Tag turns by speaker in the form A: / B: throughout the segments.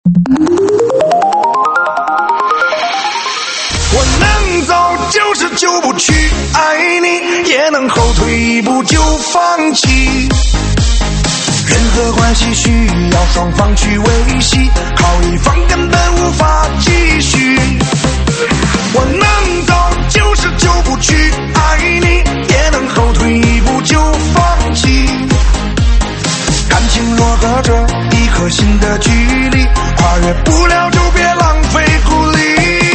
A: 我能走就是就不去爱你，也能后退一步就放弃。任何关系需要双方去维系，靠一方根本无法继续。我能走就是就不去爱你，也能后退一步就放弃。感情若隔着一颗心的距离，跨越不了就别浪费苦力。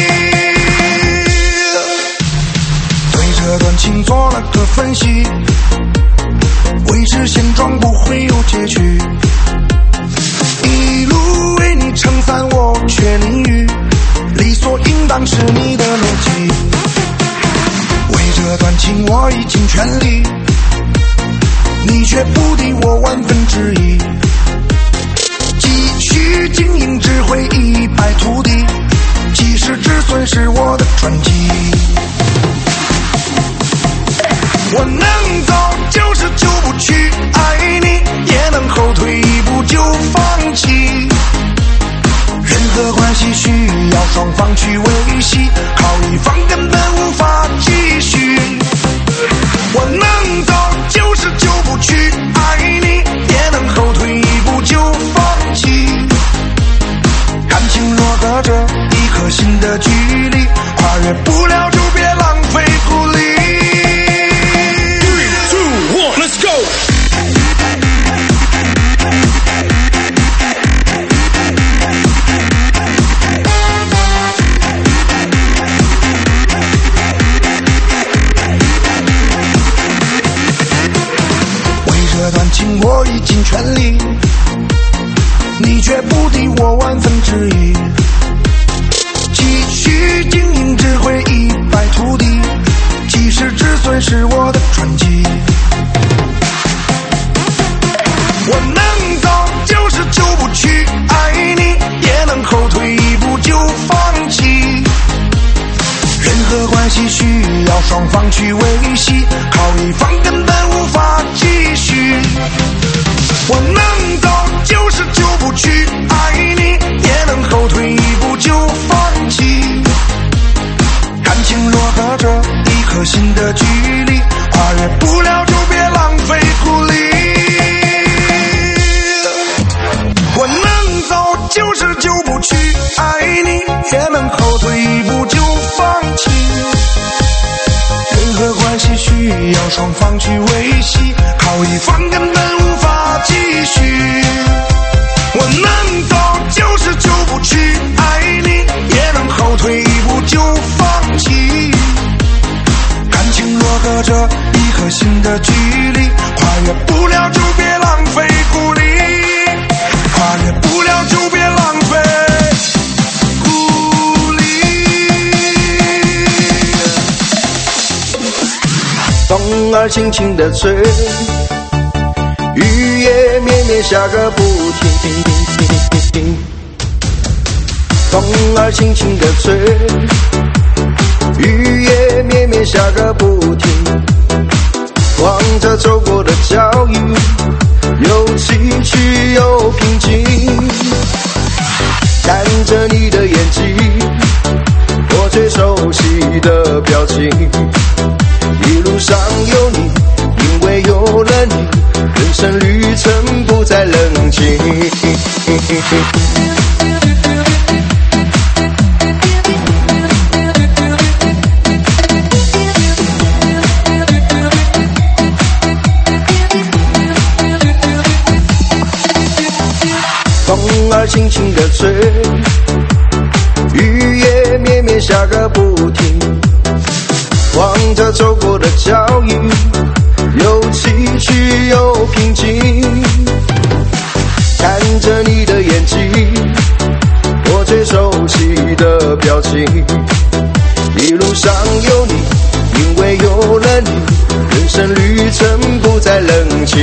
A: 对这段情做了个分析，维持现状不会有结局，一路为你撑伞我却淋雨，理所应当是你的逻辑。为这段情我已尽全力，你却不敌我万分之一。继续经营只会一败涂地，及时止损是我的传奇。我能走就是就不去爱你，也能后退一步就放弃。任何关系需要双方去维系，靠一方根本无法继续。我能走就是就不去爱你，也能后退一步就放弃。感情若隔着一颗心的距离，跨越不了就别浪费苦力。Let's go！ 为这段情我已尽全力，你却不敌我万分之一。继续经营只会一败涂地，及时止损是我的传奇。我能走就是就不去爱你，也能后退一步就放弃。任何关系需要双方去维系，靠一方根本无法继续。我能走就是就不去爱你，也能后退一步就放弃。感情若隔着一颗心的距离，跨越不了就别浪费苦力。我能走就是就不去爱你，也能后退一步就放弃。任何关系需要双方去维系，靠一方根本无法继续。我能走就是就不去爱你，也能后退一步就放弃。感情若隔着一颗心的距离，跨越不了就别浪费苦力。跨越不了就别浪费苦力。
B: 风儿轻轻地吹，雨也绵绵下个不停。风儿轻轻地吹，雨也绵绵下个不停。望着走过的脚印，有崎岖有平静，看着你的眼睛，我最熟悉的表情。一路上有你，因为有了你，人生旅程不再冷清。风儿轻轻地吹，雨也绵绵下个不停。望着走过的脚印，有崎岖有平静，看着你的眼睛，我最熟悉的表情。一路上有你，因为有了你，人生旅程不再冷清。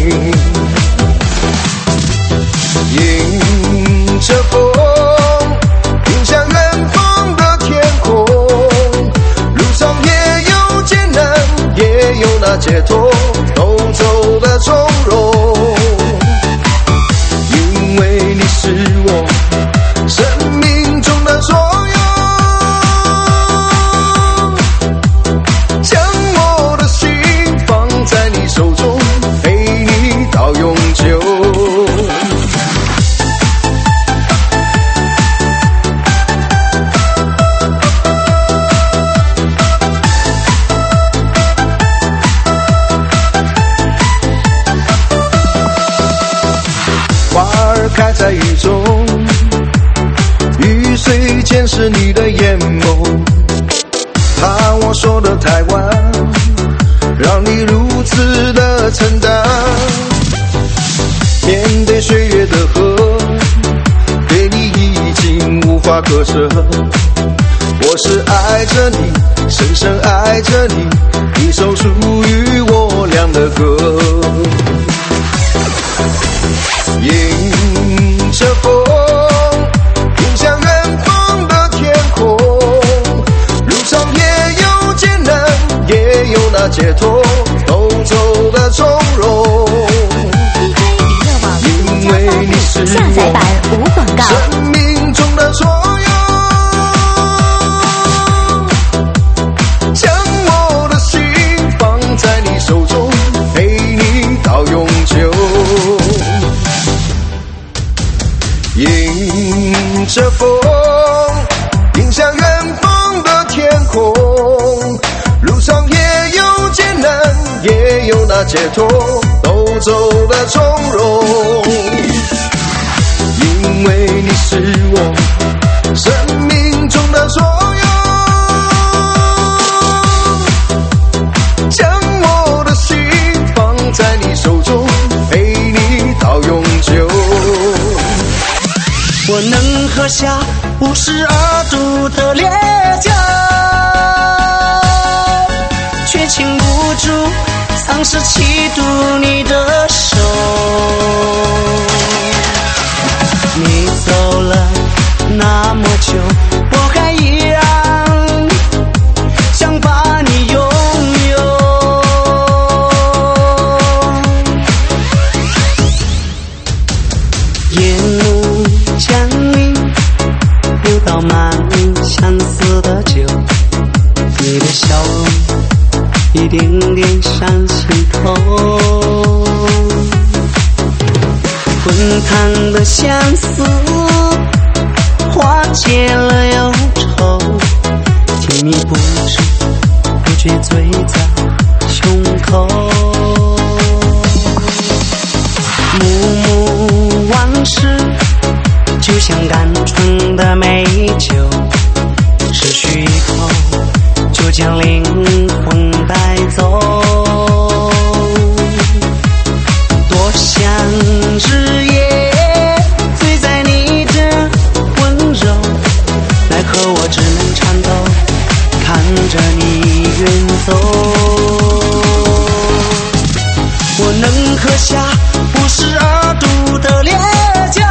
B: 迎着风，迎向远方的天空，路上也有艰难，也有那解脱，都走得从容。因为你是见识你的眼眸，怕我说的太晚，让你如此的承担。面对岁月的河，对你已经无法割舍。我是爱着你，深深爱着你，一首属于我俩的歌。迎着风，迎向远方的天空，路上也有艰难，也有那解脱，都走得从容。因为你是
C: 下载版无广告。
B: 生命中的所有，将我的心放在你手中，陪你到永久。迎着风，迎向远方的天空，路上也有艰难，也有那解脱，都走得从容。因为你是我生命中的所有，将我的心放在你手中，陪你到永久。
D: 我能喝下52度的烈酒，却禁不住37度你的手。你走了那么久，我还依然想把你拥有。夜幕降临，又倒满相思的酒，你的笑容一点点上心头，滚烫的相思化解了忧愁，听你不知不觉醉在胸口。幕幕往事就像甘醇的美酒，只需一口就将灵魂带走。多想日夜醉在你的温柔，奈何我只能颤抖，看着你远走。我能喝下52度的烈酒，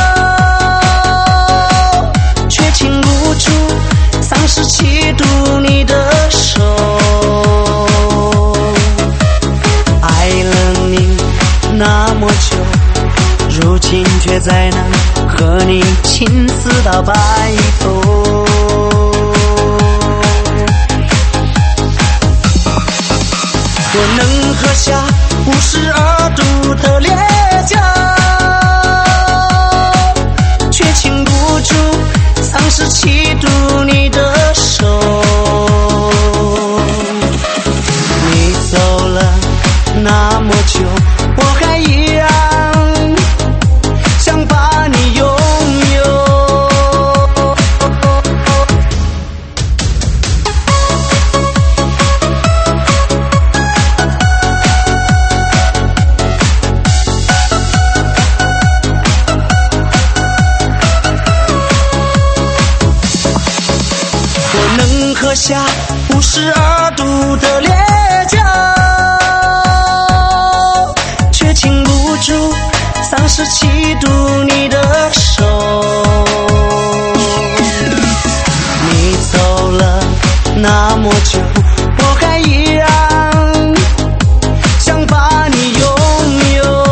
D: 却禁不住37度你的手。爱了你那么久，如今却再难和你情丝到白头。我能喝下52度的烈酒，却禁不住37度你的手。你走了那么久，我还依然想把你拥有。我能喝下52度的烈酒，却禁不住37度你的手。你走了那么久，我还依然想把你拥有。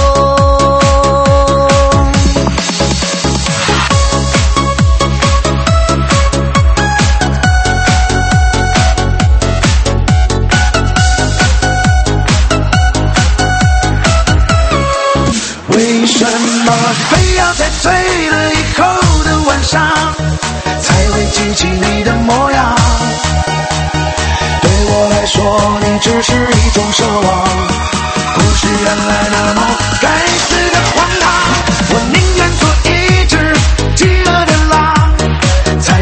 A: 为什么非要在醉了以后的晚上才会记起你的模样？对我来说，你只是一种奢望。故事原来那么该死的荒唐，我宁愿做一只饥饿的狼，才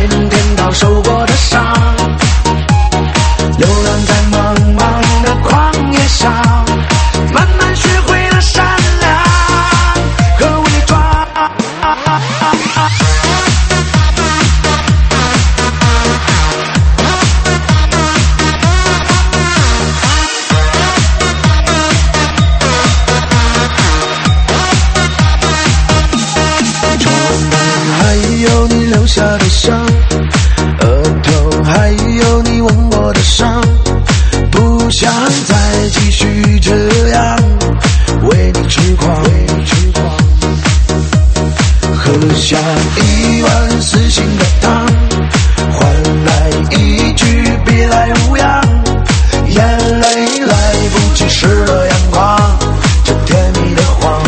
B: 留下的伤，额头还有你吻我的伤，不想再继续这样为你痴狂，喝下1碗死心的汤，换来一句别来无恙，眼泪来不及湿了阳光，这甜蜜的谎，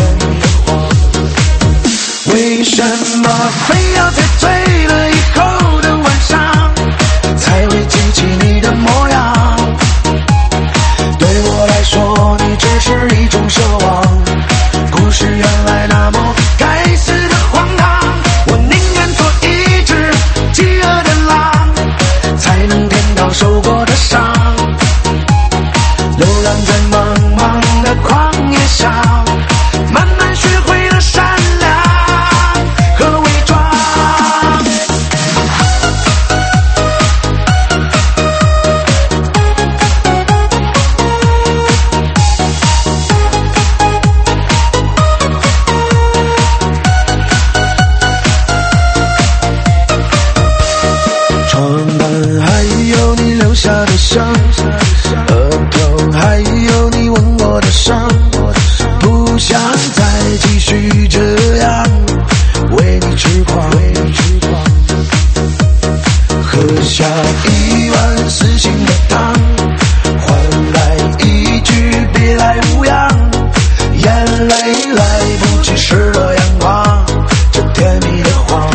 B: 为什么非要在醉了以后的晚上才会记起你的模样？对我来说你只是一种奢望，故事原来那么该死的荒唐，我宁愿做一只饥饿的狼，才能填到受过的伤，流浪在茫茫的旷野上，慢慢学会了善良和伪装。床单还有你留下的伤，额头还有你吻我的伤，不想再继续这样为你痴狂，喝下1碗死心的汤，换来一句别来无恙，眼泪来不及湿了阳光，这甜蜜的谎，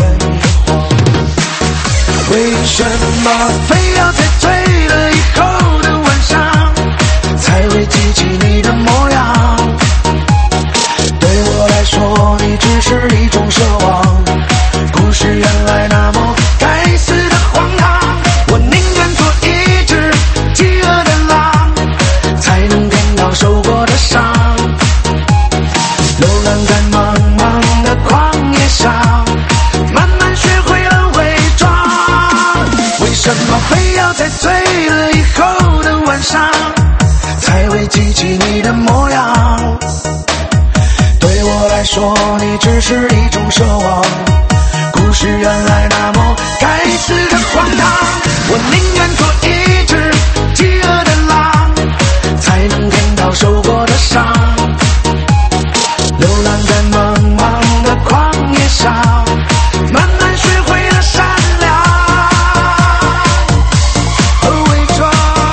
B: 为什么非要在醉了以后的晚上才会记起你的模样？对我来说你只是一种奢望，故事原来那么该死的荒唐，我宁愿做一只饥饿的狼，才能填到受过的伤，流浪在茫茫的旷野上，慢慢学会了伪装。为什么非要在醉了以后的晚上才会记起你的模样？对我来说你只是一种奢望，故事原来那么该死的荒唐，我宁愿做一只饥饿的狼，才能填到受过的伤，流浪在茫茫的旷野上，慢慢学会了善良和伪装。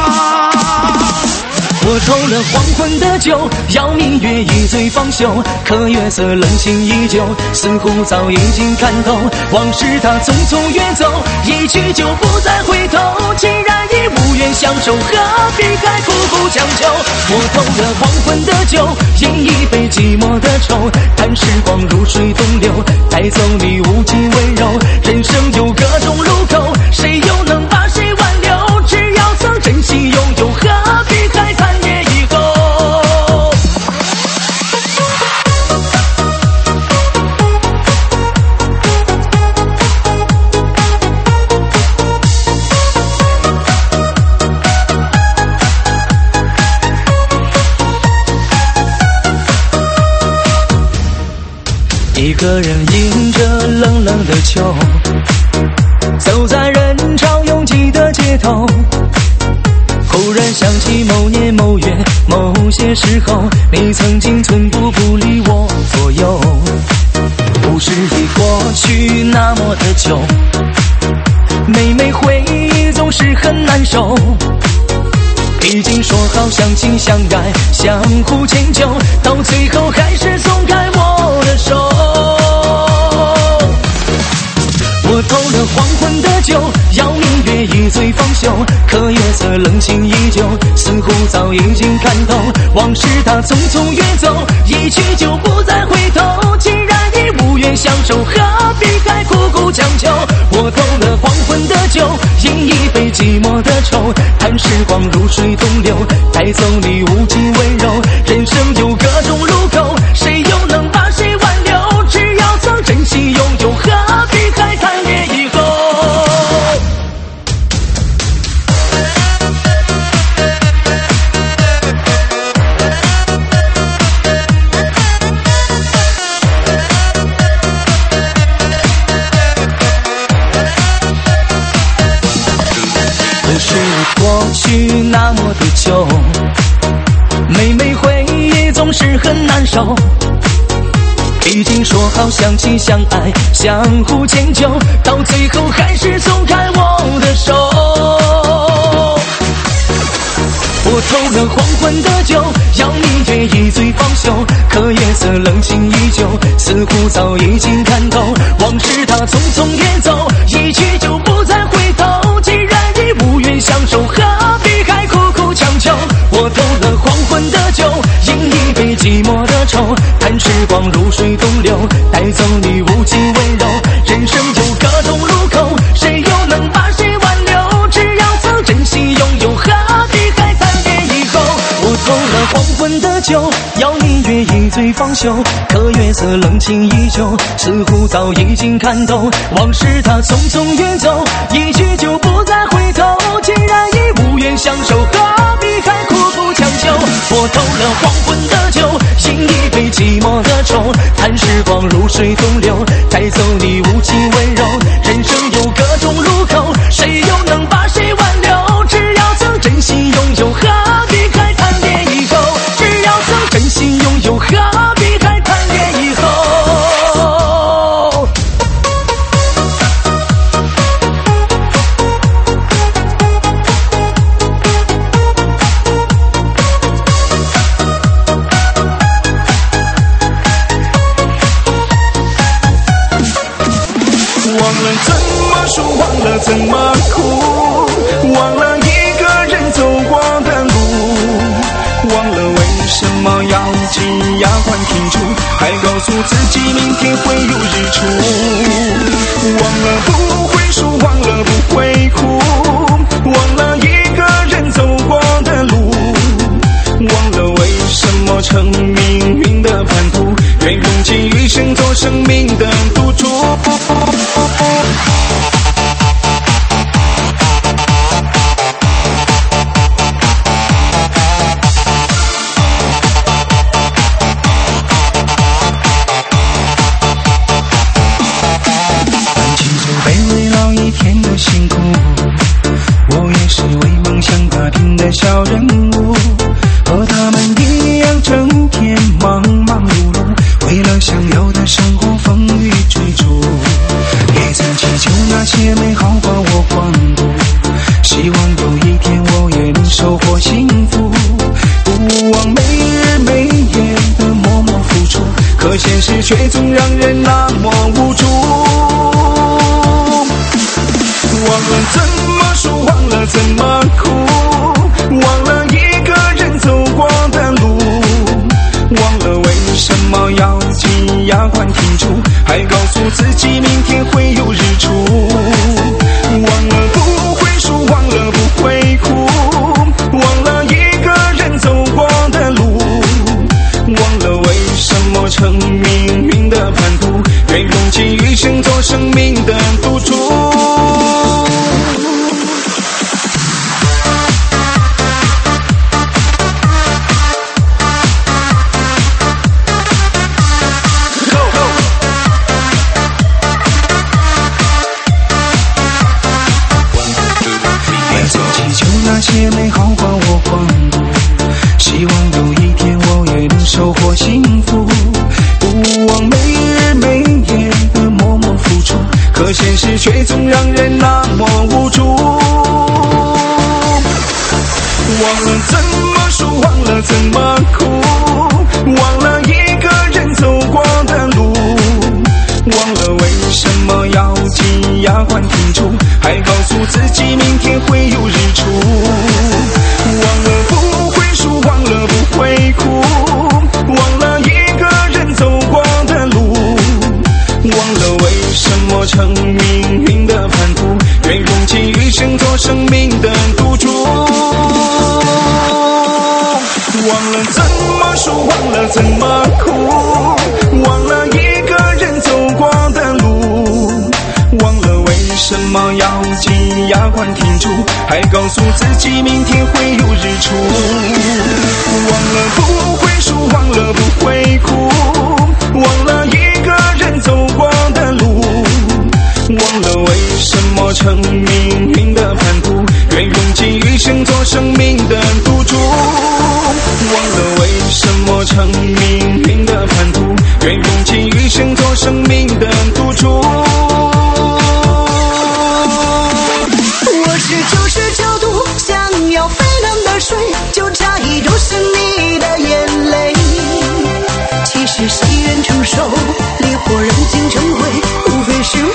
D: 我偷了黄昏的酒，邀明月一醉方休，可月色冷清依旧，似乎早已经看透，往事它匆匆远走，一去就不再回头，既然已无缘相守，何必还苦苦将就？我偷了黄昏的酒，饮一杯寂寞的愁，看时光如水东流，带走你无尽温柔，人生有各种路口，谁又能把谁挽留？只要曾珍惜拥有，何必还残念以后？一个人迎着冷冷的秋，走在人潮拥挤的街头，忽然想起某年某月某些时候，你曾经寸步不离我左右。故事已过去那么的久，每每回忆总是很难受，毕竟说好相亲相爱相互迁就，到最后还是松开我的手。我偷了黄昏的酒，邀明月一醉方休，可月色冷清依旧，似乎早已经看透，往事它匆匆远走，一去就不再回头，既然已无缘相守，何必还苦苦将就？我偷了黄昏的酒，饮一杯寂寞的愁，看时光如水东流，带走你无尽温柔，人生有各种路口，谁又能把谁挽留？只要曾珍惜拥有，何
C: 去那么的久，每每回忆总是很难受。已经说好相亲相爱，相互迁就，到最后还是松开我的手。我偷了黄昏的酒，要你愿意醉方休。可夜色冷清依旧，似乎早已经看透。往事它匆匆远走，一去就不再回头。既然已无缘相守，何必还苦苦强求？我偷了黄昏的酒，饮一杯寂寞的愁。看时光如水东流，带走你无尽温柔。人生有个同路口，谁又能把谁挽留？只要曾真心拥有，何必还贪恋以后？我偷了黄昏的酒，要你愿意醉方休。可月色冷清依旧，似乎早已经看透。往事它匆匆远走，一去就不再回头。既然已无缘相守，何必还苦苦强求？我偷了黄昏的酒，饮一杯寂寞的愁。看时光如水东流，带走你无尽温柔。人生有各种路口，谁又能把谁挽留？只要曾真心拥有，何必还贪恋以后？只要曾真心拥有，何必还贪恋以后？
A: 忘了怎么说，忘了怎么哭，忘了一个人走过的路，忘了为什么咬紧牙关挺住，还告诉自己明天会有日出。忘了不会输，忘了不会哭，忘了一个人走过的路，忘了为什么成命运的叛徒，愿用尽余生做生命的赌注。辛苦，我也是为梦想打拼的小人物，和他们一样整天忙忙碌碌，为了想要的生活风雨追逐，也曾祈求那些美好把我光顾，希望有一天我也能收获幸福，不忘每日每夜的默默付出，可现实却总让人那么无助。忘了怎么说，忘了怎么哭，忘了一个人走过的路，忘了为什么咬紧牙关挺住，还告诉自己明天会有日出。忘了不会输，忘了不会哭，忘了一个人走过的路，忘了为什么成命运的叛徒，愿用尽余生做生命的赌注。那些美好把我光顾，希望有一天我也能收获幸福，不忘每日每夜的默默付出，可现实却总让人那么无助。忘了怎么说，忘了怎么哭，忘了一个人走过的路，忘了为什么咬紧牙关挺住，还告诉自己明天会有日出。忘了不会输，忘了不会哭，忘了一个人走过的路，忘了为什么成命运的叛徒，愿用尽余生做生命的赌注。忘了怎么说，忘了怎么哭，忘了一个人走过的路，忘了为什么咬紧牙关挺住，还告诉自己明天会有日出。忘了不会输，忘了不会哭，忘了一个人走过的路，忘了为什么成命运的叛徒，愿用尽余生做生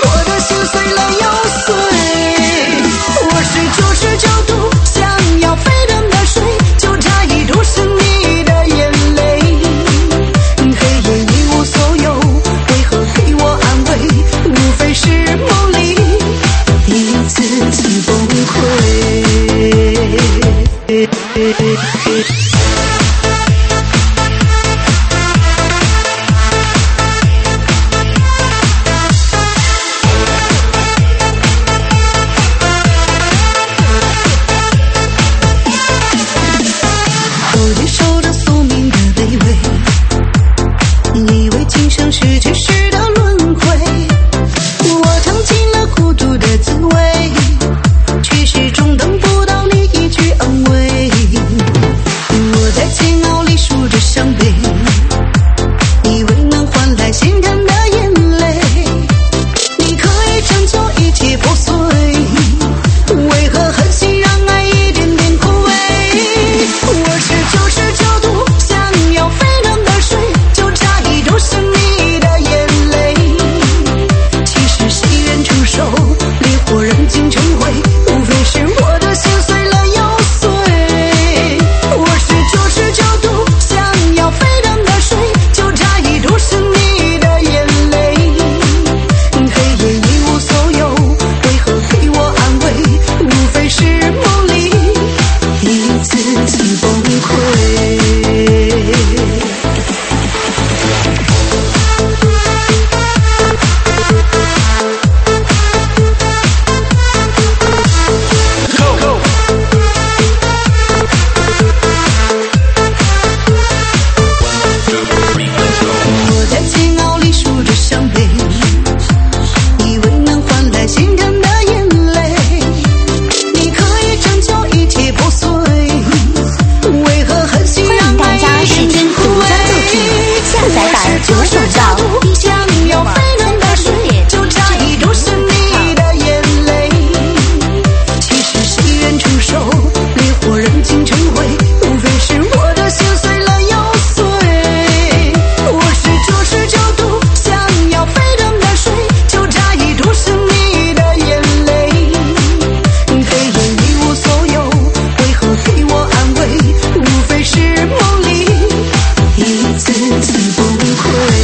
D: 我的心碎了又碎。我是99度想要沸腾的水，就差一度是你的眼泪。黑夜一无所有，为何给我安慰？无非是梦里一次次崩溃。我接受着宿命的卑微，以为今生是前世的轮回。我尝尽了孤独的滋味，却始终等不到你一句安慰。我在煎熬里数着伤悲，以为能换来心疼的眼泪。你可以拯救一切破碎，为何狠心让爱一点点枯萎？我是99度想要沸腾的水，就差一度是你的眼泪。其实谁愿承受烈火燃尽成灰？无非是我的心碎了又碎。我是99度想要沸腾的水，就差一度是你的眼泪。黑夜一无所有，为何给我安慰？无非是梦里一次次崩溃。我在煎熬里数着伤悲，以为能换来心疼的眼泪。你可以拯救一切破碎，为何狠心让爱一点点枯萎？我是99度想要沸腾的水，就差一度是你的眼泪。其实谁愿承受烈火燃尽成灰？无非是我的心碎了又碎。我是99度想要沸腾的水，就差一度是你的眼泪。黑夜一无所有，为何给我安慰？无非是梦里一次次崩溃。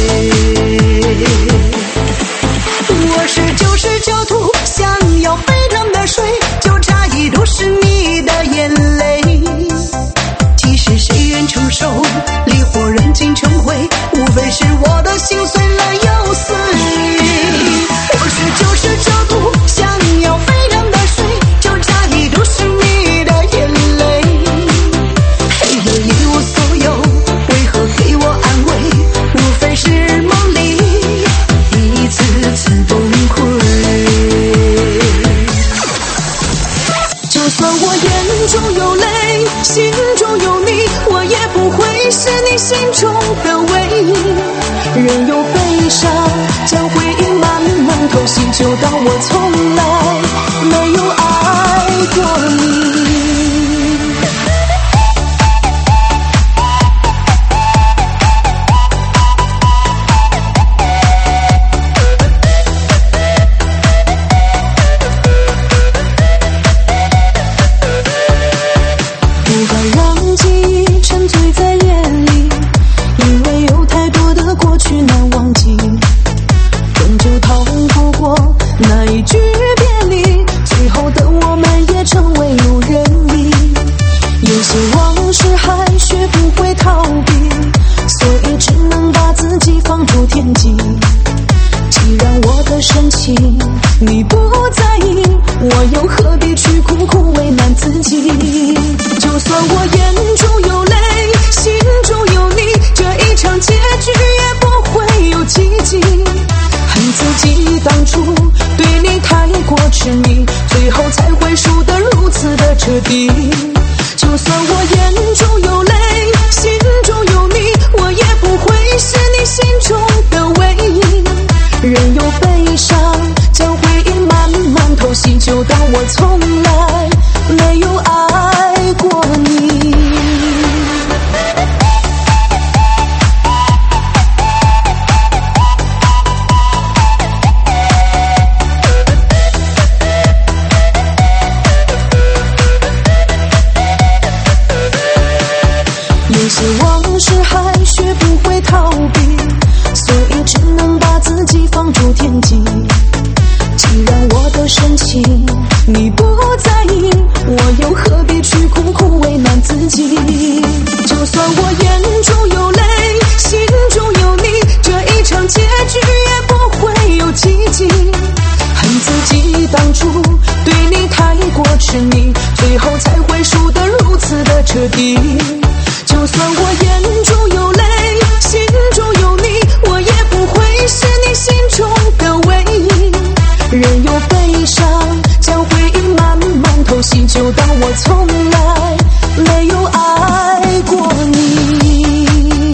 D: 我是99度想要沸腾的水，就差一度是你的眼泪。其实谁愿承受烈火燃尽成灰？无非是我的心碎了又碎。我是99度想要沸腾的水，就差一度是你的眼泪。黑夜一无所有，为何给我安慰？无非是梦里一次次崩溃。就算我眼中有泪，心中有你，我也不会是你心中的唯一。任由悲伤将回忆慢慢偷袭，就当我从来没有爱过你。不敢让记忆沉醉在夜里，因为有太多的过去难忘记，终究逃不过那一句别离，最后的我们也成为路人乙。有些往事还学不会逃避，所以只能把自己放逐天际。既然我的深情你不在意，我又何必去苦苦为难自己？就算我眼中有泪，心中有你，这一场结局也不会有奇迹。恨自己当初对你太过痴迷，最后才会输得如此的彻底。就算我眼中有泪，心中有你，我也不会是你心中的唯一。任由悲伤将回忆慢慢偷袭，就当我从来没有爱过你。
E: 情，你不在意，我又何必去苦苦为难自己？就算我眼中有泪，心中有你，这一场结局也不会有奇迹。恨自己当初对你太过痴迷，最后才会输得如此的彻底。就算我眼中有泪，心中有你，我也不会是你心中的唯一。任由悲伤将回忆慢慢偷袭，就当我从来没有爱过你。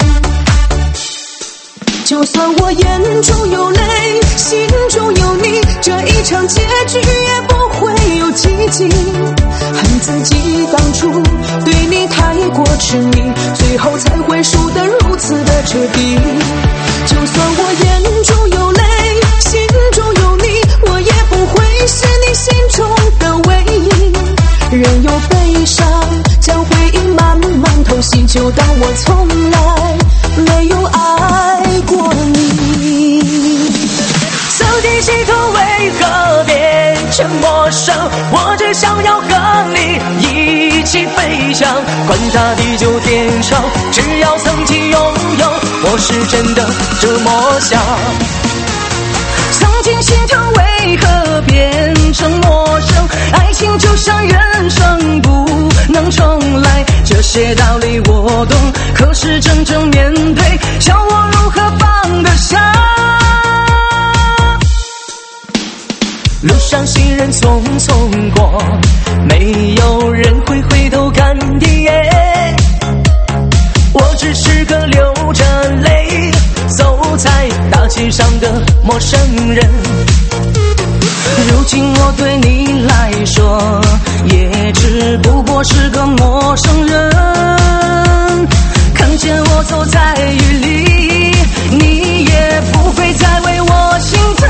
E: 就算我眼中有泪，心中有你，这一场结局也不会有奇迹。恨自己当初对你太过痴迷，最后才会输得如此的彻底。就算我眼中有泪，心中有你，我也不会是你心中的唯一。任由悲伤将回忆慢慢偷袭，就当我从来没有爱过你。
C: 曾经心痛为何变成陌生，我只想要和你一起飞翔，管它地久天长，只要曾经拥有，我是真的这么想。曾经心疼为何变成陌生，爱情就像人生不能重来，这些道理我懂，可是真正面对，叫我如何放得下？路上行人匆匆过，没有人会回头看一眼，我只是个流着泪走在大街上的陌生人。如今我对你来说也只不过是个陌生人，看见我走在雨里，你也不会再为我心疼。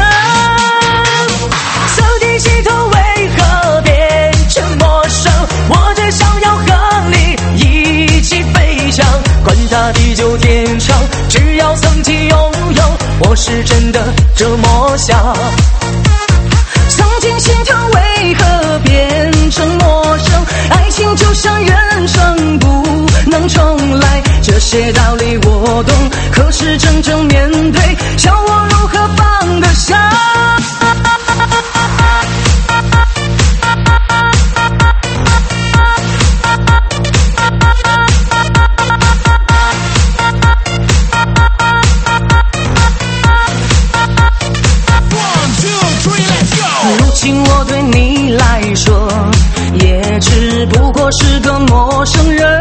C: 曾经心痛为何变成陌生，我只想要和你一起飞翔，管它地久天长，只要曾经拥有，我是真的这么想。曾经心疼为何变成陌生，爱情就像人生不能重来，这些道理我懂，可是真正面对，叫我如何放得下？如今我对你来说也只不过是个陌生人，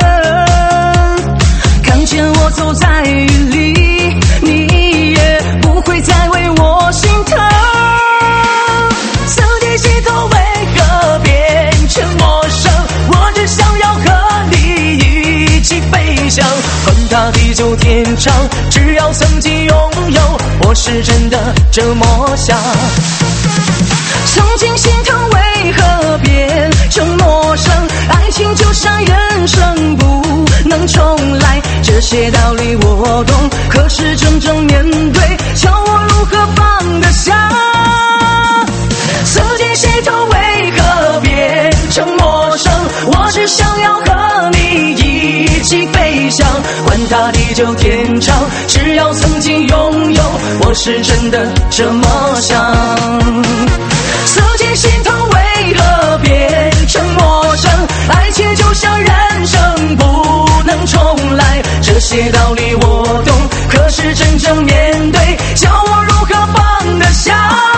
C: 看见我走在雨里，你也不会再为我心疼。曾经心痛为何变成陌生，我只想要和你一起飞翔，管它地久天长，只要曾经拥有，我是真的这么想。曾经心疼为何变成陌生，爱情就像人生不能重来，这些道理我懂，可是真正面对，叫我如何放得下？曾经心痛为何变成陌生，我只想要和你一起飞翔，管它地久天长，只要曾经拥有，我是真的这么想。曾经心疼为何变成陌生，爱情就像人生不能重来，这些道理我懂，可是真正面对，叫我如何放得下？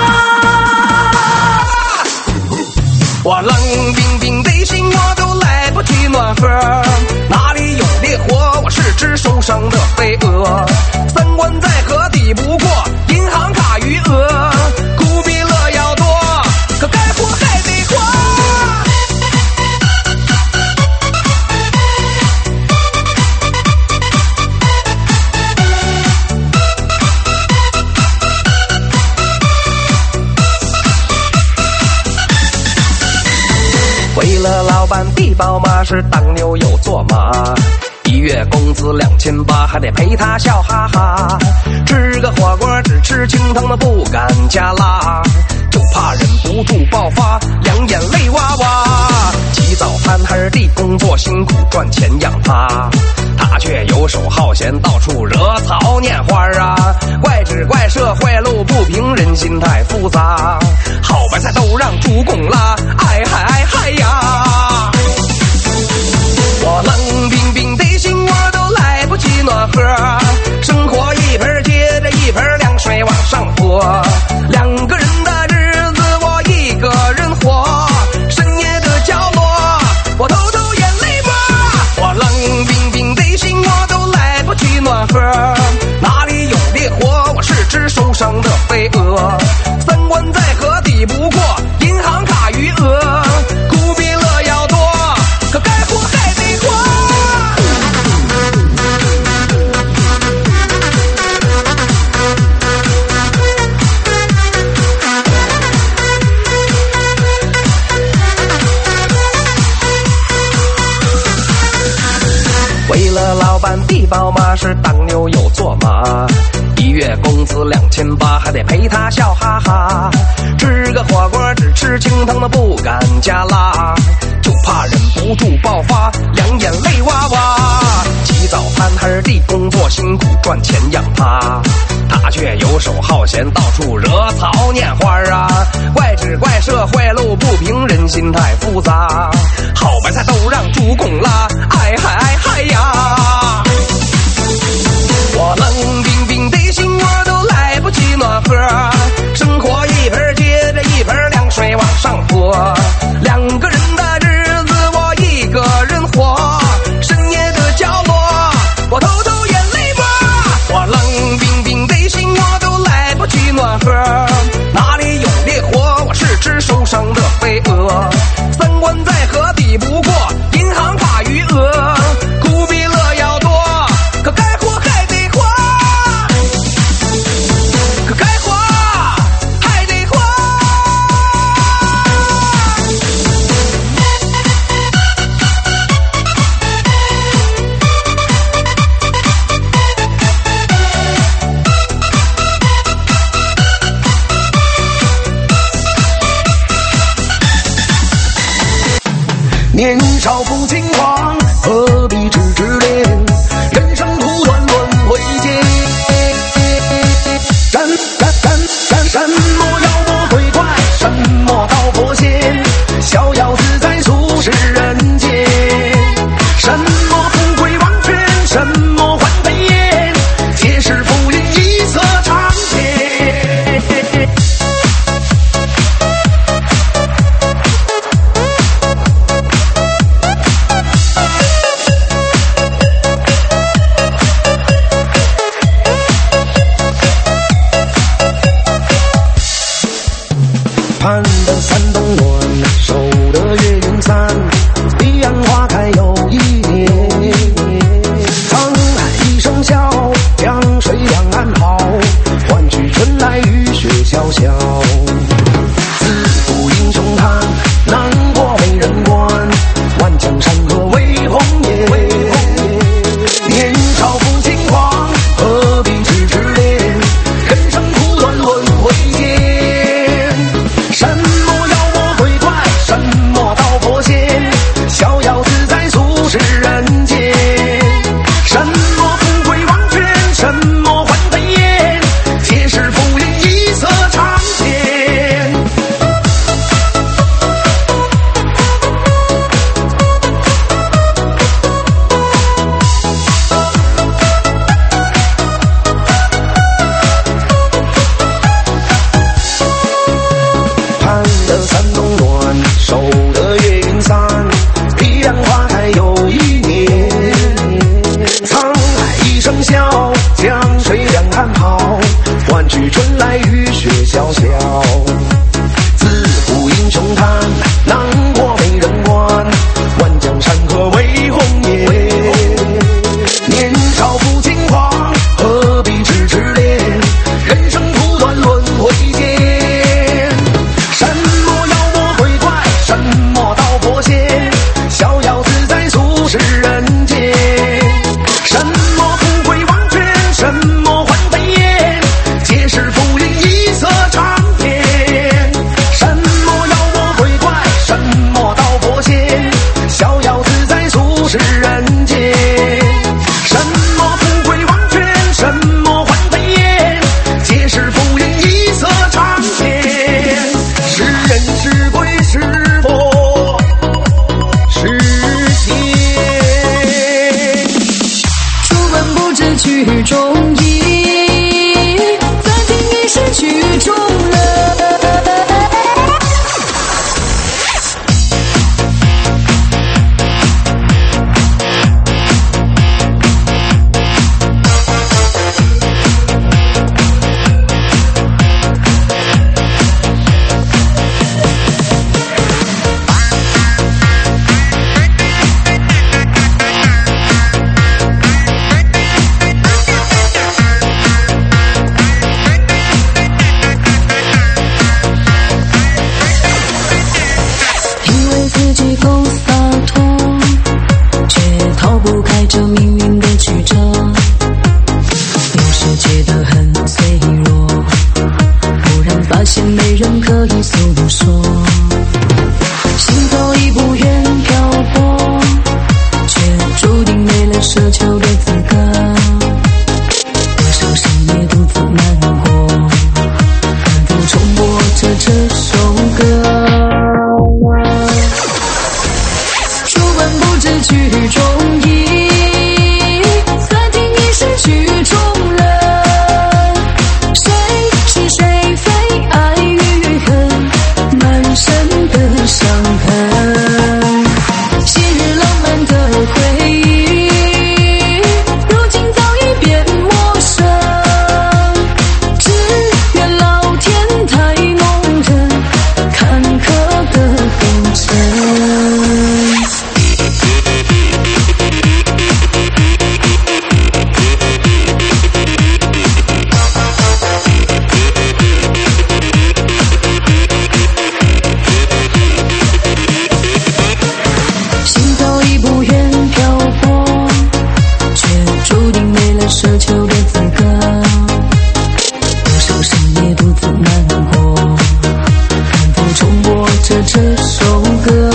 A: 我冷冰冰的心我都来不及暖和，哪里有烈火，我是只受伤的飞蛾，三观再合抵不过银行卡余额，苦比乐要多，可该活还得活。为了老板的宝马是当牛又做马，1月工资2800，还得陪他笑哈哈。吃个火锅只吃清汤的，不敢加辣，就怕忍不住爆发，
F: 他，他却游手好闲，到处惹草拈花啊！怪只怪社会路不平，人心太复杂，好白菜都让猪拱了，哎嗨哎嗨呀！我冷冰冰的心我都来不及暖和，生活一盆接着一盆凉水往上泼，两个人的日子我一个人活，深夜的角落我偷偷眼泪播，我冷冰冰的心我都来不及暖和，哪里有烈火我是只受伤的飞蛾，三观再合抵不过银行卡余额，苦比乐要多，可该活还得活。为了老板的宝马是当牛又做马，一月工资2800，还得陪他笑哈哈。吃个火锅只吃清汤的不敢加辣，就怕忍不住爆发，两眼泪哇哇。起早贪黑地工作辛苦赚钱养他，他却游手好闲，到处惹草拈花啊！怪只怪社会路不平，人心太复杂，好白菜都让猪拱了，哎嗨哎嗨呀！我冷冰冰的心我都来不及暖和，生活一盆接着一盆凉水往上泼，两个人的日子我一个人活，深夜的角落我偷偷眼泪播，我冷冰冰的心我都来不及暖和，哪里有烈火我是只受伤的飞蛾，三观再合抵不过银行卡余额，苦比乐要多，可该活还得活，可该活还得活。
A: 年少不轻狂，何必只执恋？人生苦短，轮回间。什么妖魔鬼怪，什么道佛仙，逍遥自在俗世人间。什么富贵王权，什么换飞燕，皆是浮云一色长天。盼得山东暖，守得岳云山，彼岸花开又一年。沧海一声笑，江水两岸好，换取春来雨雪潇潇。自古英雄叹，难过美人关，万江山河为红颜。年少不轻狂，何必只执恋？人生苦短，轮回间。什么妖魔鬼怪，什么道佛仙，逍遥自在俗
E: 的这首歌。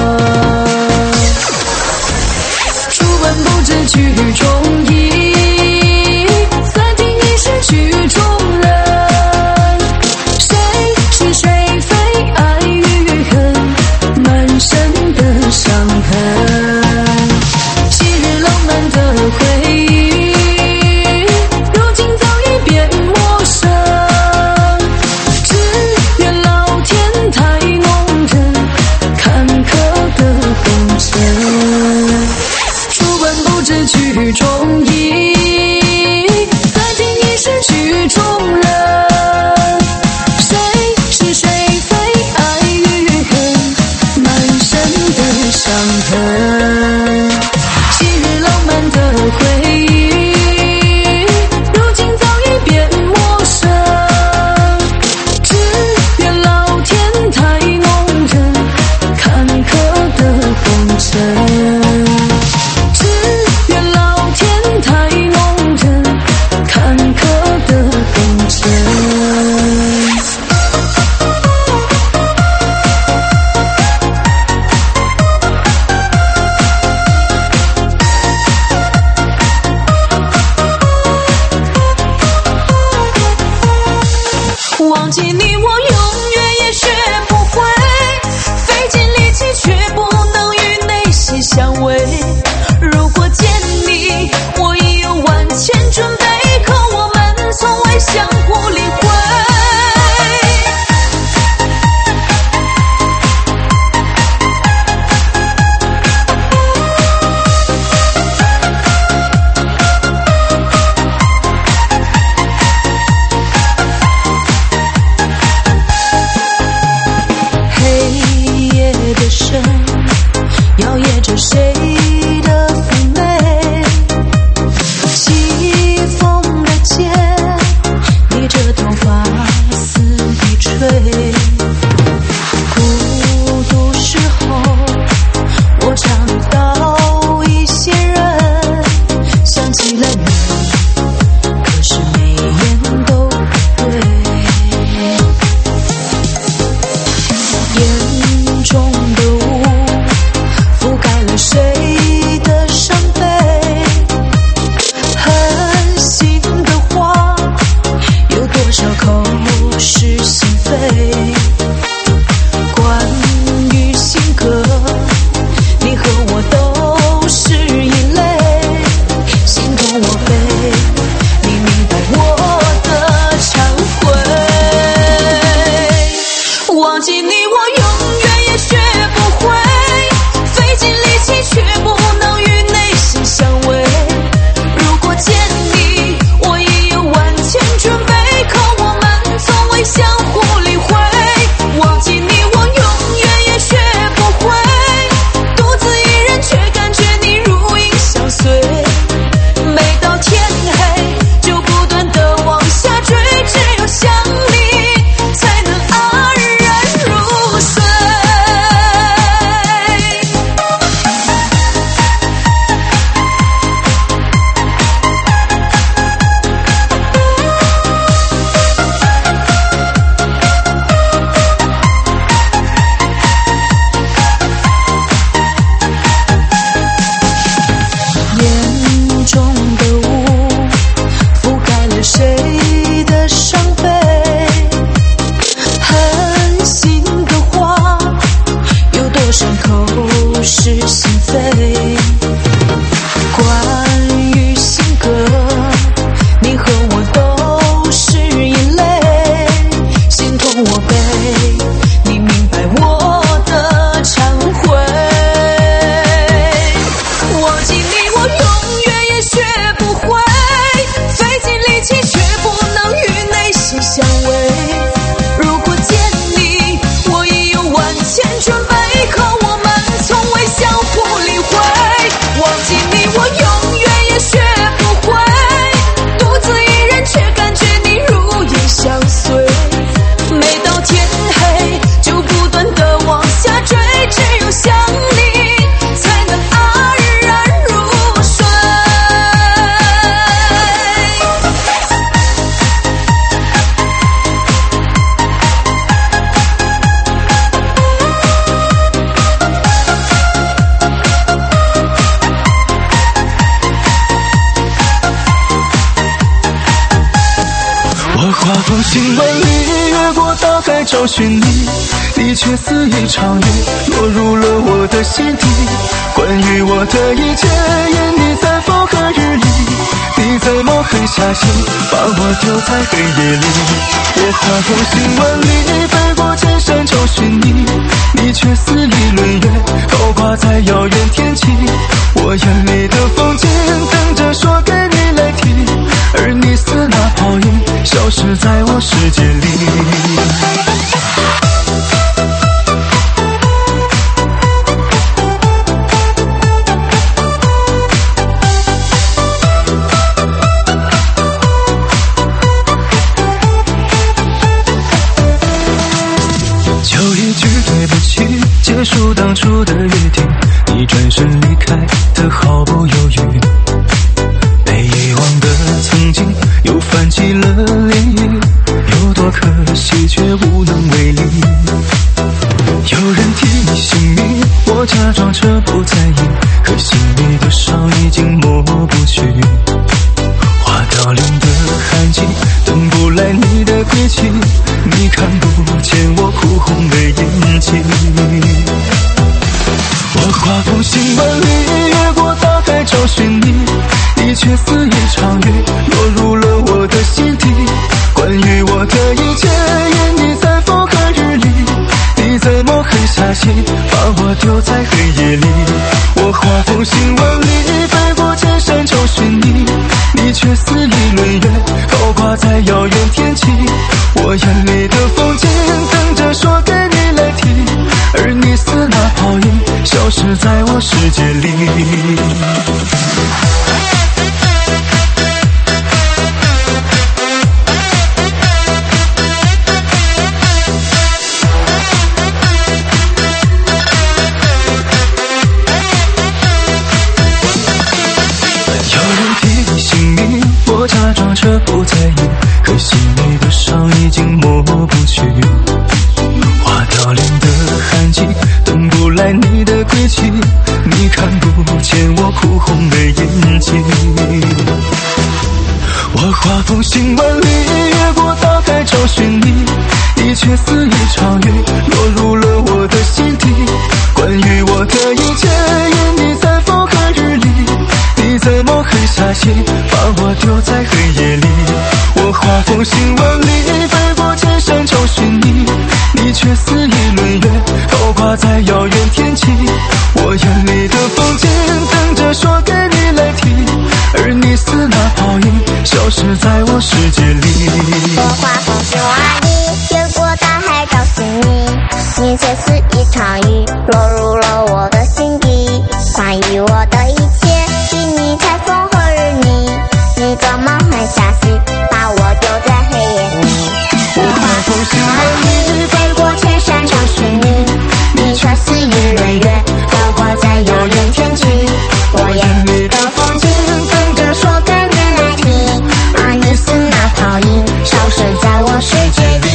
E: 初闻不知曲中意，再听已是曲中人。谁是谁非，爱与恨，满身的伤痕。昔日浪漫的回忆，如今早已变陌生。只愿老天太弄人，坎坷的红尘。初闻不知曲中意，再听已是曲中人。谁是谁非，爱与恨，满身的伤痕。昔日浪漫的回忆，如今早已变陌生。只愿老天太弄人，坎坷的红尘。只愿老天太弄人，坎坷的红尘。忘记你我永远也学不会，费尽力气却不能与内心相违。如果见你我已有万千准备，可我们从未相互理会。黑夜的深，摇曳着谁的妩媚？起风的剑，逆着头发肆意吹。孤独时候，我尝到一些人，想起了你，可是眉眼都不对。眼中的雾覆盖了谁的伤悲，狠心的话有多少口是心非。关于性格，你和我都是一类，心痛我悲，你明白我的忏悔。忘记你我永远也学不会，费尽力气却不能与内心相违。如果见你我已有万千准备，可我们从未相互理会。忘记你我永远也学不会，独自一人却感觉你如影相随。每到天黑就不断地往下坠，只有想你才能安然入睡。
C: 行万里，越过大海找寻你，你却似一场雨，落入了我的心底。关于我的一切，因你在风和日丽，你在梦痕下心，把我丢在黑夜里。我划过行万里，飞过千山找寻你，你却似一轮月，高挂在遥远天际。我眼里的风景，等着说给你来听，而你似那泡影，消失在我世界里。就一句对不起，结束当初的约定，你转身离开的毫不犹豫。被遗忘的曾经又泛起了涟漪，有多可惜却无能为力。有人提你姓名，我假装着不在意，可心里的伤已经抹不去。花凋零的痕迹，等不来你的归期，你看不见我哭红的眼睛。我划风行万里，越过大海找寻你，你却似一场雨，落入了我的心底。关于我的一切，因你在风和日丽，你在梦痕下心，把我丢在黑夜里。我划风行万里，飞过千山找寻你，你却似一轮月，高挂在遥远天际。我眼里的风景，等着说给你来听，而你似那泡影，消失在我世界里。我假装着不在意，可心里的伤已经抹不去。花凋零的痕迹，等不来你的归期，你看不见我哭红的眼睛。我划风行万里，越过大海找寻你，你却似一场雨，落入了我的心底。关于我的一切，因你在风和日丽，你在梦痕下心，把我丢在黑夜里。我划风行万里，飞过千山找寻你，你却似一轮月，高挂在遥远天际。我眼里的风景，等着说给你来听，而你似那泡影，消失在我世界里。
G: 我划风行万里，越过大海找寻你，你却似一场雨，落入了我的心底。关于我的一切，因你在风和日丽，你的梦痕下心，把我丢在黑夜里。我划风行万里，飞过千山找寻你，你却似一轮月，高挂在遥远天际。我眼里的风景，等着说给你来听，而你似那泡影，消失在我世界里。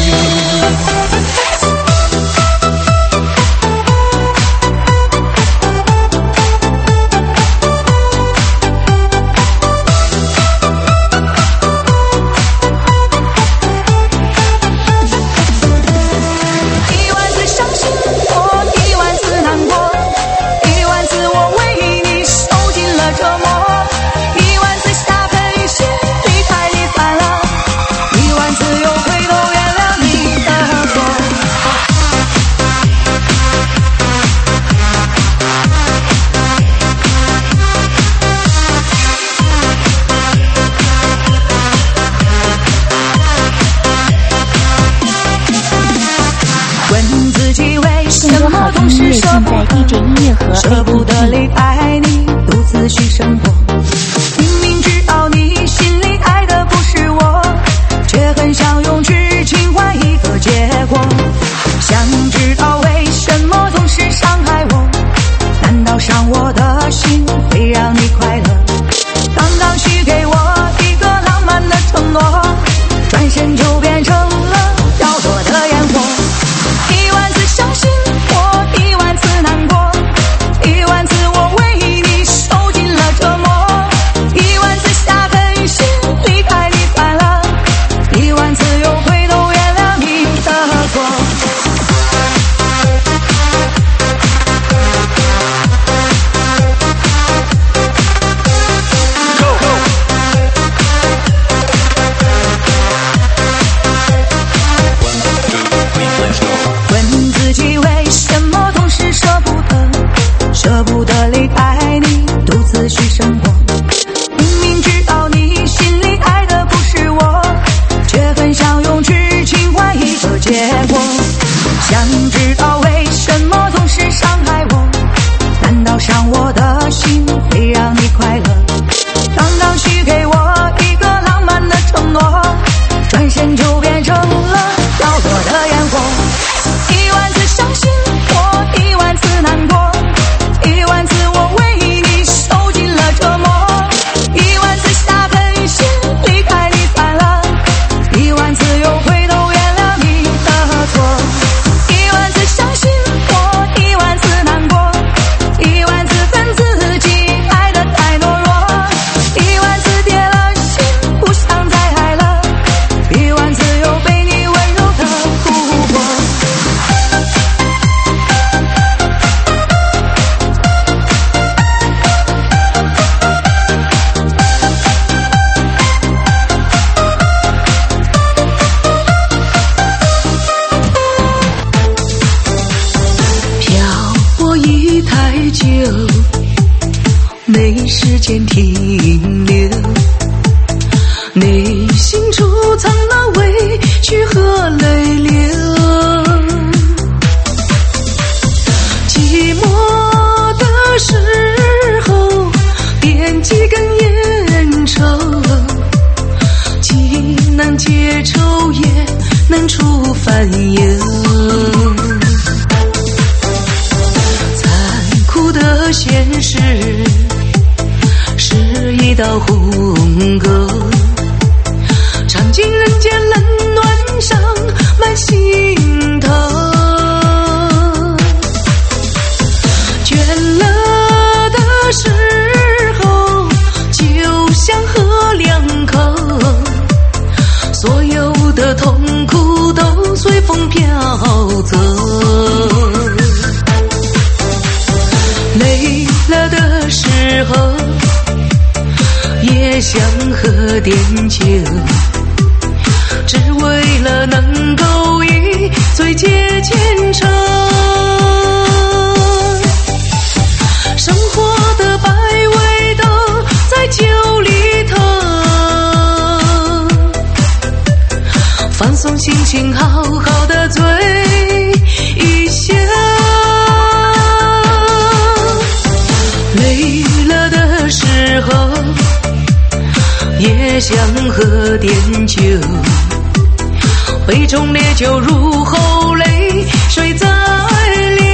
E: 舍不得离开你，独自去生活。明明知道你心里爱的不是我，却很想用痴情换一个结果。想知道为什么总是伤害我？难道伤我的心会让你快乐？刚刚许给我一个浪漫的承诺，转身就变成了飘落的烟火。1万次伤心，我1万次难过，1万次我为
C: 久，没时间停留，内心储藏了委屈和泪流。寂寞的时候，点几根烟抽，既能解愁，也能除烦忧。的现实是一道鸿沟，尝尽人间冷暖，伤满心头。倦了的时候，就像喝两口，所有的痛苦都随风飘走。累了的时候，也想喝点酒，只为了能够一醉解千愁。生活的百味都在酒里头，放松心情，好好的醉一宿。累了的时候，也想喝点酒，杯中烈酒入喉，泪水在流。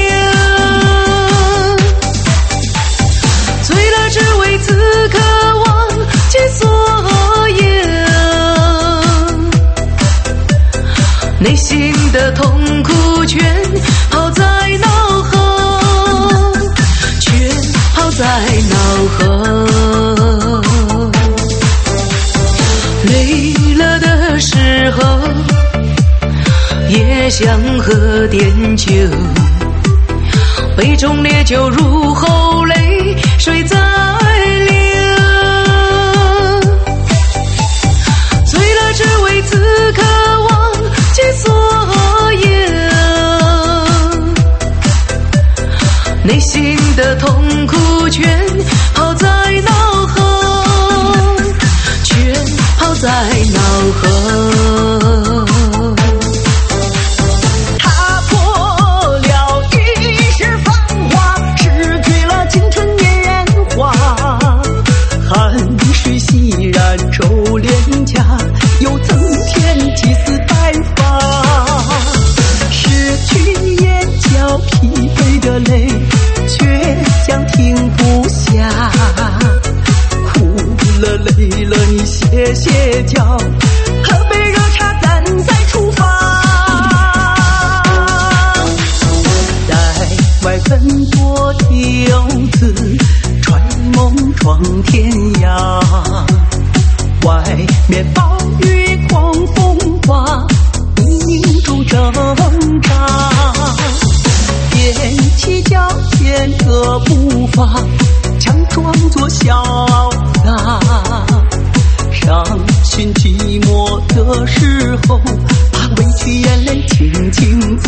C: 醉了只为此刻忘记所有，内心的痛苦全抛在脑后，在脑后。累了的时候，也想喝点酒，杯中烈酒入喉，泪水在流。醉了只为此刻忘记所有，内心的痛苦全抛在脑后，全抛在脑后。
H: 踏破了一世繁华，失去了青春年华，汗水洗染皱脸颊，又增添几丝白发。失去眼角疲惫的泪，却想停不下，哭了累了你歇歇脚，喝杯热茶咱再出发。在外奔波的游子，揣梦闯天涯，外面暴雨狂风刮，泥泞中挣扎，踮起脚尖的步伐，强装作潇洒，伤心寂寞的时候，把委屈眼泪轻轻擦。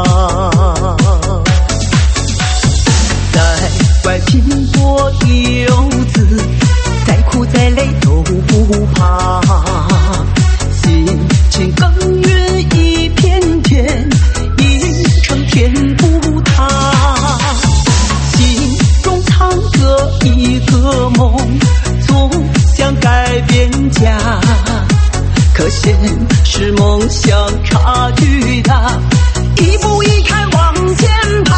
H: 在外拼搏的游子，再苦再累都不怕，心情耕耘一片片，一成天不塌。心中藏着一个梦，总想改变家，可现实梦想差距大，一步一看往前爬。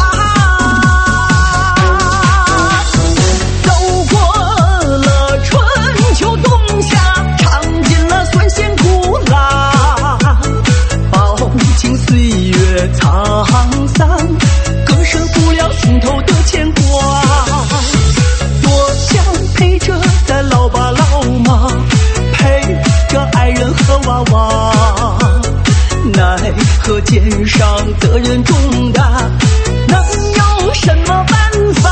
H: 走过了春秋冬夏，尝尽了酸咸苦辣，饱经岁月沧桑，割舍不了心头的牵挂。多想陪着咱老爸老妈，陪着爱人和娃娃，奈何肩上责任重大，能有什么办法？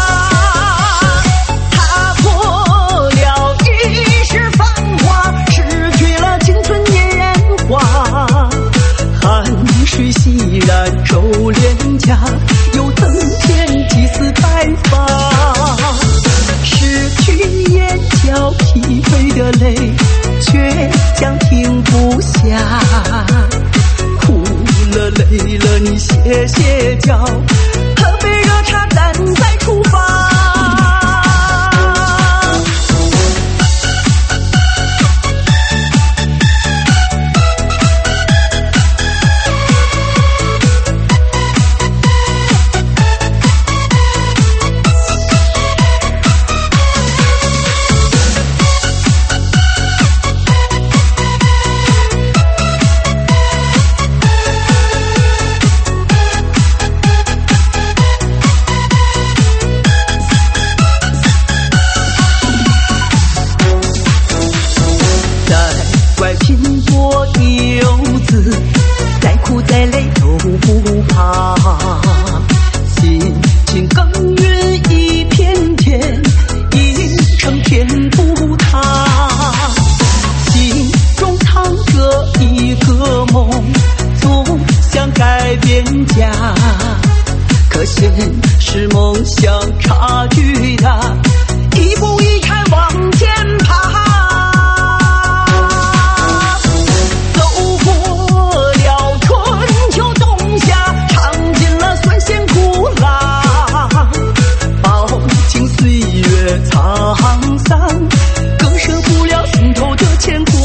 H: 踏破了一世繁华，失去了青春年华，汗水洗染皱脸颊，又增添几丝白发。 歇歇脚，喝杯热茶，咱再出发。可现实梦想差距大，一步一踩往前爬。走过了春秋冬夏，尝尽了酸咸苦辣，饱经岁月沧桑，更舍不了心头的牵挂。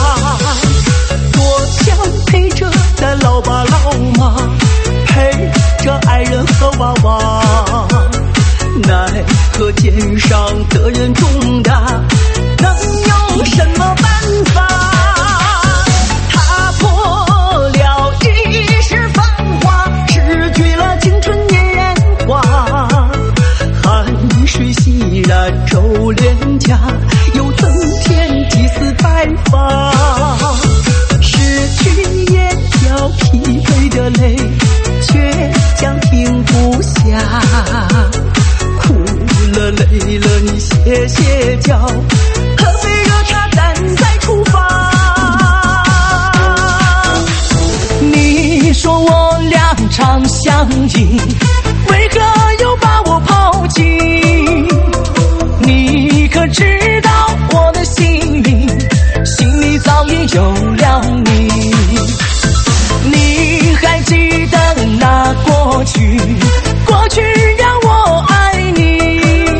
H: 多想陪着咱老爸老妈，陪着爱人和娃娃，奈何肩上责任重大，能有什么办法？踏破了一世繁华，失去了青春年华，汗水洗染皱脸颊，又增添几丝白发。失去也要疲惫的泪，却将停不下，哭了累了你歇歇脚，喝杯热茶咱再出发。你说我俩常相依，为何又把我抛弃？你可知道我的心里早已有了你。你还记得那过去让我爱你，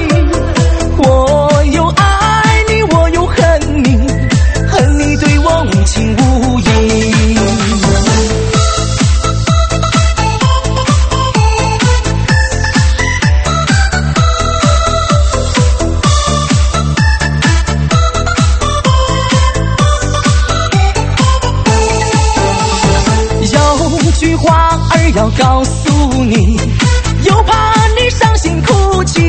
H: 我又爱你，我又恨你，恨你对我无情无义。有句话儿要告诉你，又怕你伤心哭泣，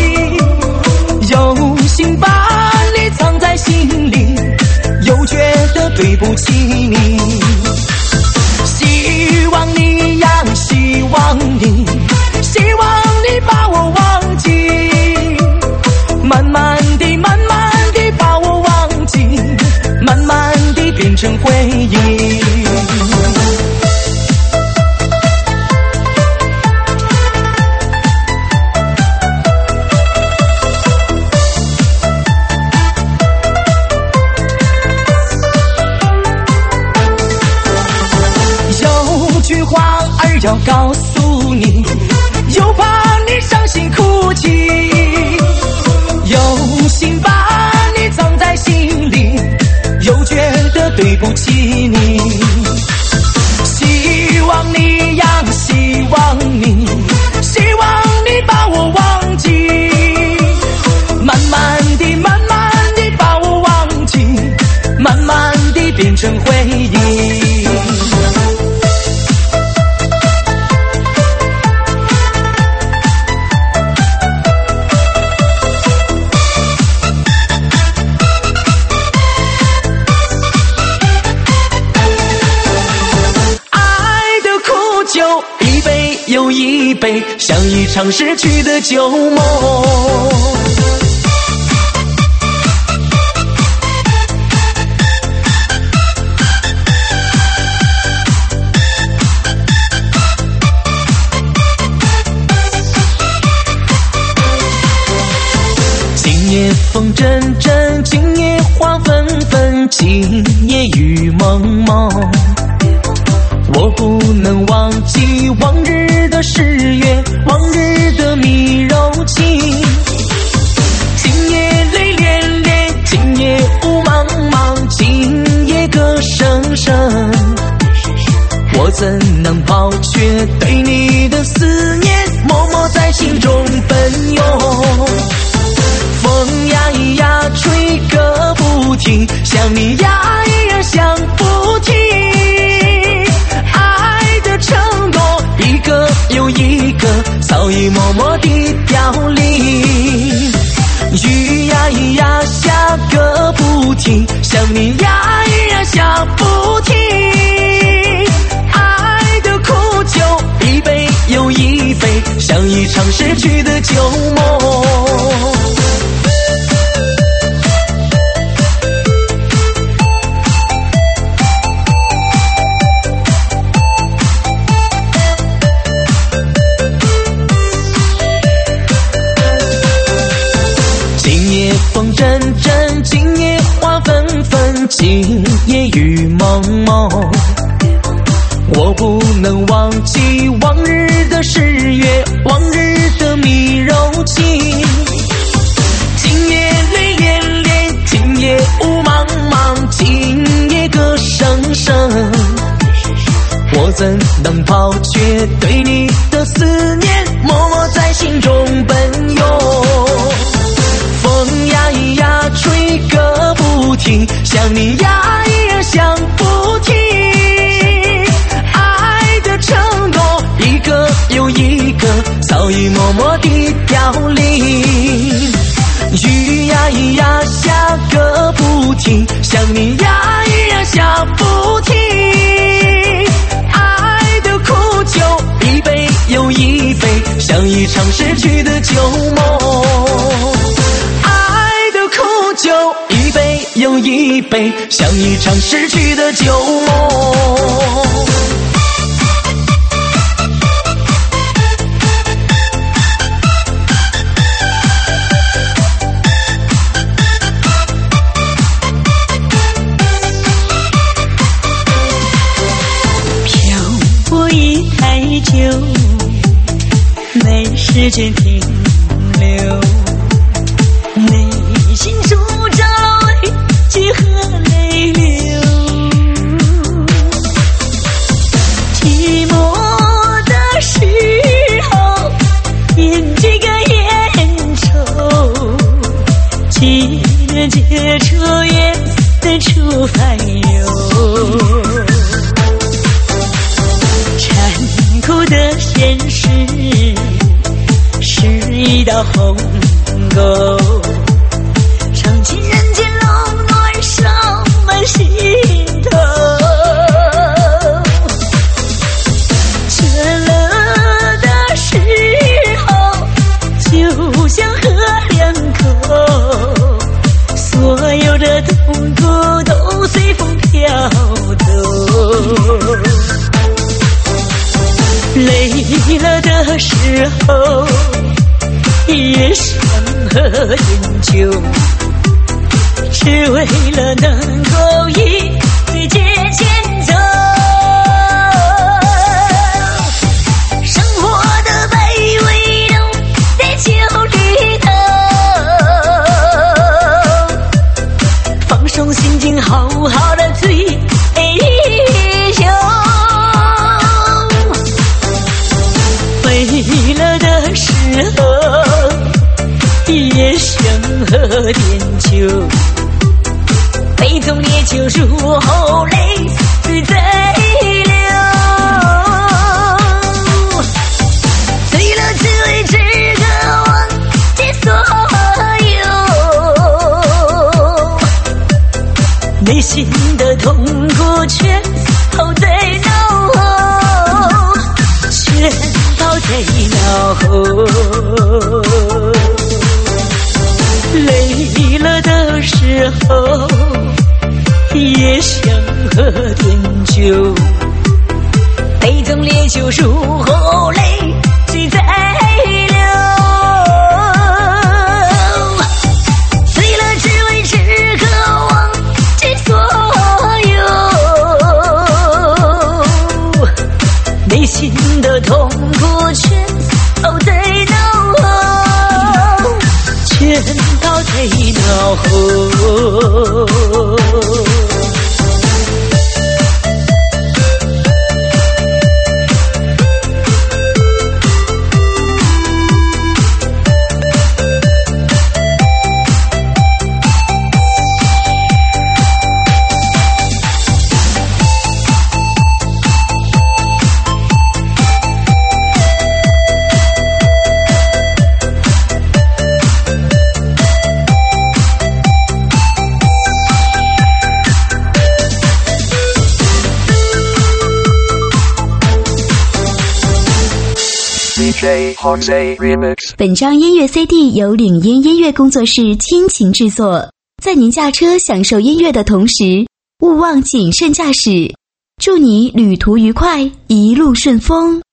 H: 有心把你藏在心里，又觉得对不起你。希望你呀，希望你把我忘记，慢慢地把我忘记，慢慢地变成回忆。要告诉你，又怕你伤心哭泣，有心把你藏在心里，又觉得对不起你。希望你呀，希望你把我忘记，慢慢地把我忘记，慢慢地变成回忆。又一杯，像一场逝去的旧梦。今夜风阵阵，今夜花纷纷，今夜雨蒙蒙。
C: 我不能忘记往日的誓约，往日的蜜柔情。今夜泪涟涟，今夜雾茫茫，今夜歌声声。我怎能抛却对你的思念，默默在心中奔涌。风呀呀吹个不停，想你呀呀想不停。爱的承诺一个又一个，早已默默地凋零。雨呀呀下个不停，想你呀呀想不停。爱的苦酒一杯又一杯，像一场逝去的旧梦。风阵阵，今夜花纷纷，今夜雨蒙蒙。我不能忘记往日的誓约，往日的蜜柔情。今夜泪涟涟，今夜雾茫茫，今夜歌声声。我怎能抛却对你的思念，默默在心中奔涌。风呀呀吹个不停，想你呀呀想不停。爱的承诺一个又一个，早已默默地凋零。雨呀呀下个不停，想你呀呀想不停。爱的苦酒一杯又一杯，像一场逝去的旧梦。酒一杯又一杯，像一场逝去的旧梦。
H: 漂泊一太久，没时间停留。内心住着委屈和泪流，寂寞的时候点几个烟抽，接着夜四处泛游。残酷的现实是一道鸿沟，尝尽人间冷暖，伤满心头。倦了的时候，就像喝两口，所有的痛苦都随风飘走。累了的时候，也想喝点酒，只为了能够一起接前走。生活的卑微都在酒里头，放松心情，好好的醉一宿。累了的时候，也想喝点酒，杯中烈酒入喉，泪水在流。醉了只为这个忘记所有，内心的痛苦全抛在脑后，全抛在脑后。累了的时候，也想喝点酒，杯中烈酒入喉，泪水在流。醉了只为这个忘记所有，
I: Jose Remix。
J: 本张音乐 CD 由领音音乐工作室倾情制作，在您驾车享受音乐的同时，勿忘谨慎驾驶。祝你旅途愉快，一路顺风。